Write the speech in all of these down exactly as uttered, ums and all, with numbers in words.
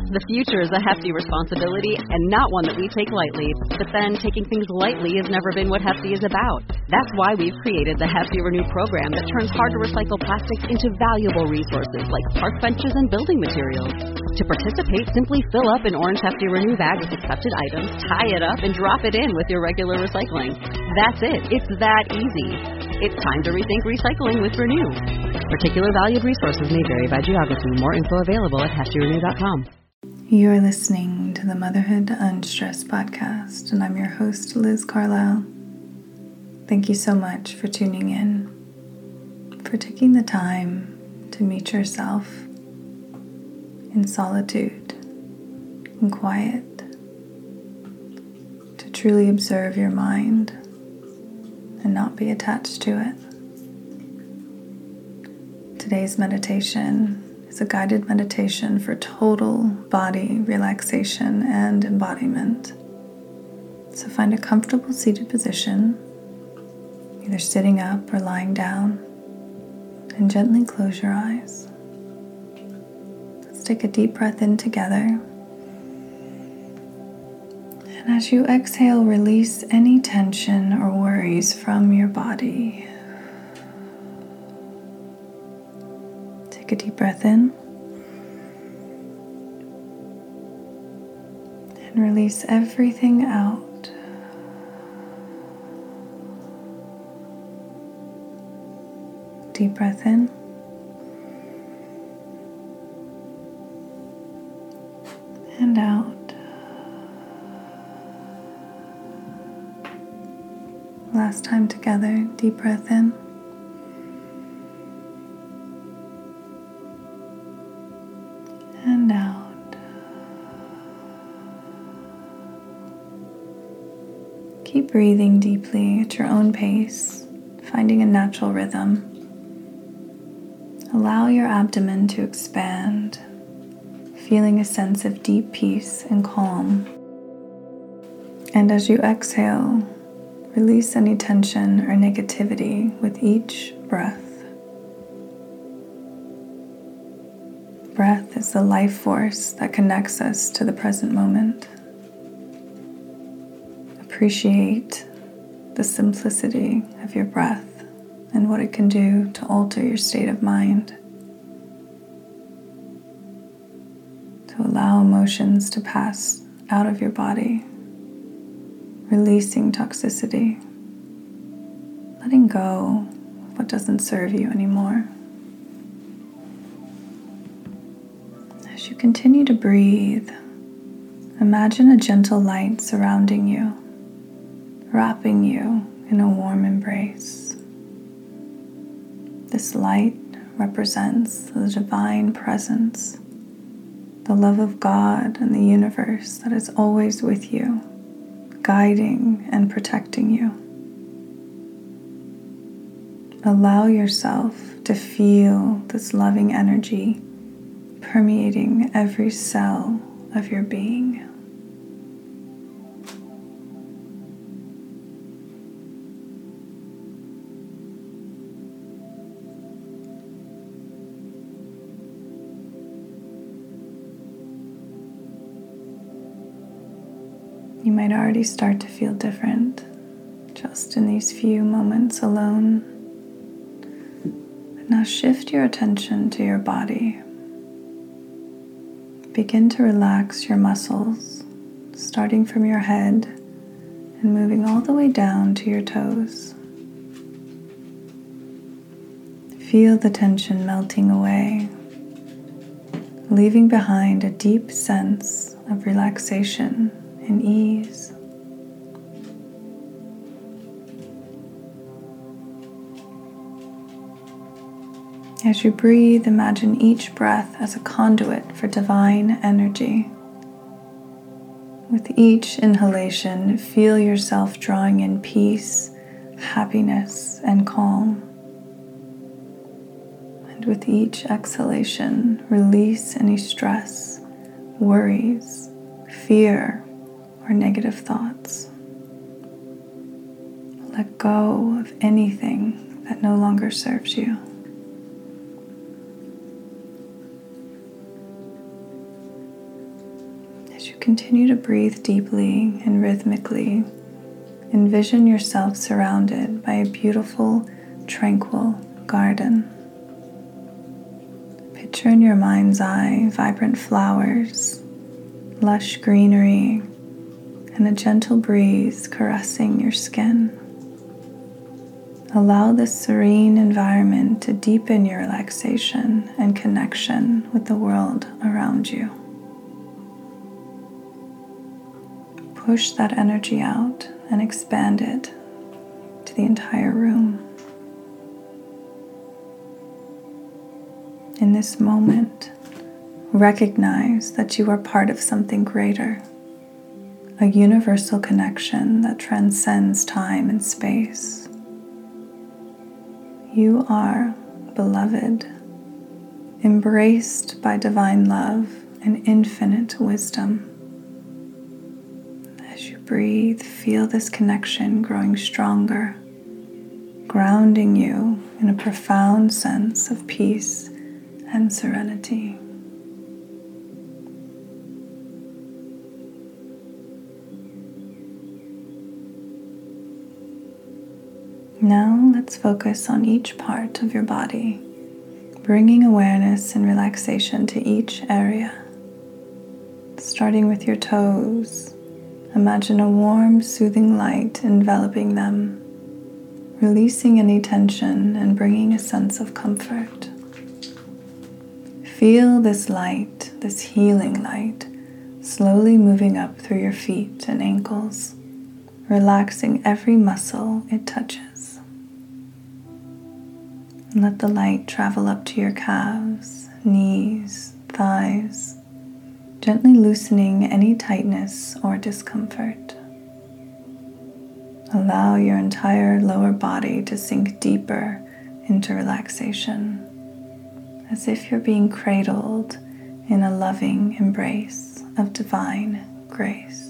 The future is a hefty responsibility and not one that we take lightly. But then, taking things lightly has never been what Hefty is about. That's why we've created the Hefty Renew program that turns hard-to-recycle plastics into valuable resources like park benches and building materials. To participate, simply fill up an orange Hefty Renew bag with accepted items, tie it up, and drop it in with your regular recycling. That's it. It's that easy. It's time to rethink recycling with Renew. Particular valued resources may vary by geography. More info available at hefty renew dot com. You're listening to the Motherhood Unstressed podcast, and I'm your host, Liz Carlisle. Thank you so much for tuning in, for taking the time to meet yourself in solitude, in quiet, to truly observe your mind and not be attached to it. Today's meditation is a guided meditation for total body relaxation and embodiment. So find a comfortable seated position, either sitting up or lying down, and gently close your eyes. Let's take a deep breath in together. And as you exhale, release any tension or worries from your body. Take a deep breath in and release everything out. Deep breath in and out. Last time together, deep breath in and out. Keep breathing deeply at your own pace, finding a natural rhythm. Allow your abdomen to expand, feeling a sense of deep peace and calm. And as you exhale, release any tension or negativity with each breath. Breath is the life force that connects us to the present moment. Appreciate the simplicity of your breath and what it can do to alter your state of mind. To allow emotions to pass out of your body, releasing toxicity, letting go of what doesn't serve you anymore. As you continue to breathe, imagine a gentle light surrounding you, wrapping you in a warm embrace. This light represents the divine presence, the love of God and the universe that is always with you, guiding and protecting you. Allow yourself to feel this loving energy permeating every cell of your being. You might already start to feel different just in these few moments alone. But now shift your attention to your body. Begin to relax your muscles, starting from your head and moving all the way down to your toes. Feel the tension melting away, leaving behind a deep sense of relaxation and ease. As you breathe, imagine each breath as a conduit for divine energy. With each inhalation, feel yourself drawing in peace, happiness, and calm. And with each exhalation, release any stress, worries, fear, or negative thoughts. Let go of anything that no longer serves you. As you continue to breathe deeply and rhythmically, envision yourself surrounded by a beautiful, tranquil garden. Picture in your mind's eye vibrant flowers, lush greenery, and a gentle breeze caressing your skin. Allow this serene environment to deepen your relaxation and connection with the world around you. Push that energy out and expand it to the entire room. In this moment, recognize that you are part of something greater, a universal connection that transcends time and space. You are beloved, embraced by divine love and infinite wisdom. As you breathe, feel this connection growing stronger, grounding you in a profound sense of peace and serenity. Now let's focus on each part of your body, bringing awareness and relaxation to each area. Starting with your toes, imagine a warm, soothing light enveloping them, releasing any tension and bringing a sense of comfort. Feel this light, this healing light, slowly moving up through your feet and ankles, relaxing every muscle it touches. And let the light travel up to your calves, knees, thighs, gently loosening any tightness or discomfort. Allow your entire lower body to sink deeper into relaxation, as if you're being cradled in a loving embrace of divine grace.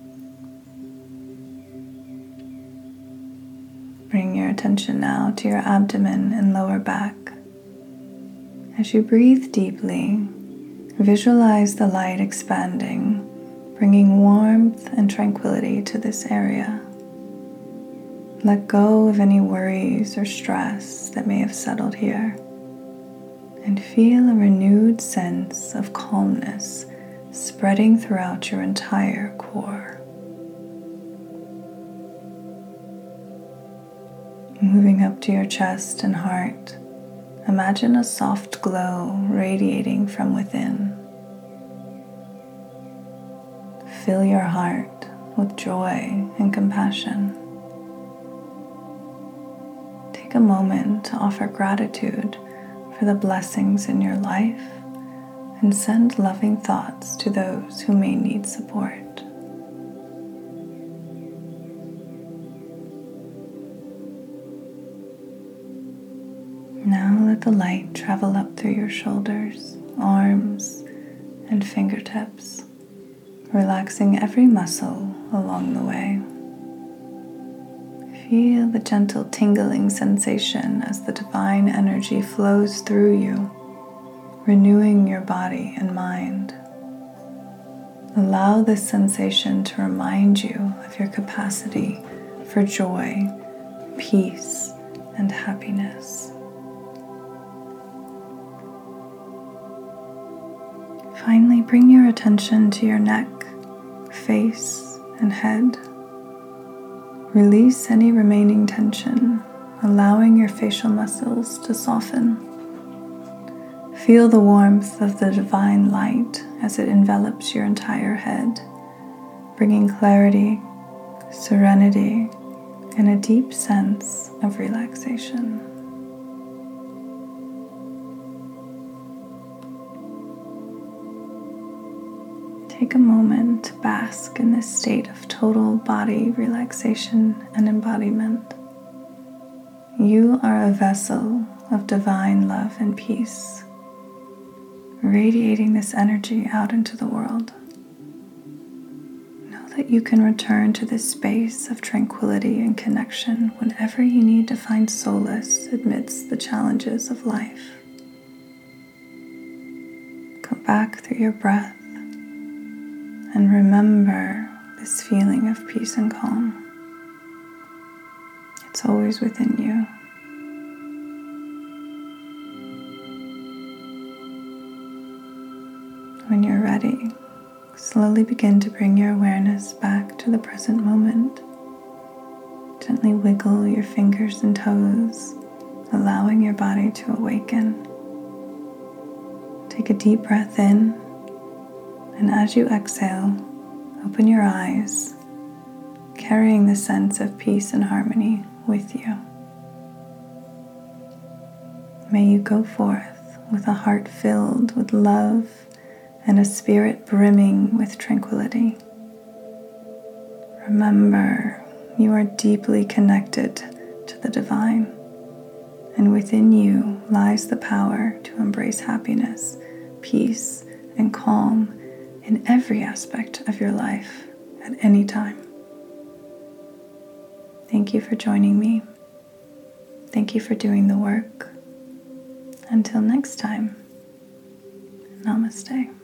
Bring your attention now to your abdomen and lower back. As you breathe deeply, visualize the light expanding, bringing warmth and tranquility to this area. Let go of any worries or stress that may have settled here, and feel a renewed sense of calmness spreading throughout your entire core. Moving up to your chest and heart, imagine a soft glow radiating from within. Fill your heart with joy and compassion. Take a moment to offer gratitude for the blessings in your life and send loving thoughts to those who may need support. Now let the light travel up through your shoulders, arms, and fingertips, relaxing every muscle along the way. Feel the gentle tingling sensation as the divine energy flows through you, renewing your body and mind. Allow this sensation to remind you of your capacity for joy, peace, and happiness. Finally, bring your attention to your neck, face, and head. Release any remaining tension, allowing your facial muscles to soften. Feel the warmth of the divine light as it envelops your entire head, bringing clarity, serenity, and a deep sense of relaxation. Take a moment to bask in this state of total body relaxation and embodiment. You are a vessel of divine love and peace, radiating this energy out into the world. Know that you can return to this space of tranquility and connection whenever you need to find solace amidst the challenges of life. Come back through your breath And remember this feeling of peace and calm. It's always within you. When you're ready, slowly begin to bring your awareness back to the present moment. Gently wiggle your fingers and toes, allowing your body to awaken. Take a deep breath in, and as you exhale, open your eyes, carrying the sense of peace and harmony with you. May you go forth with a heart filled with love and a spirit brimming with tranquility. Remember, you are deeply connected to the divine, and within you lies the power to embrace happiness, peace, and calm in every aspect of your life at any time. Thank you for joining me. Thank you for doing the work. Until next time, namaste.